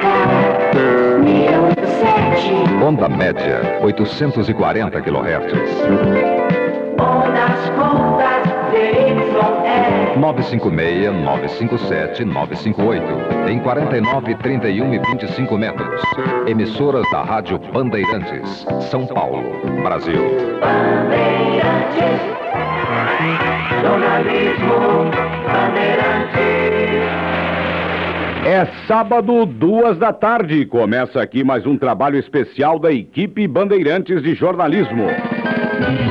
Onda média, 840 kHz. Ondas curtas, ZYE. 956, 957, 958. Em 49, 31 e 25 metros. Emissoras da Rádio Bandeirantes, São Paulo, Brasil. Bandeirantes. Jornalismo Bandeirantes. É sábado, 14h. Começa aqui mais um trabalho especial da equipe Bandeirantes de Jornalismo.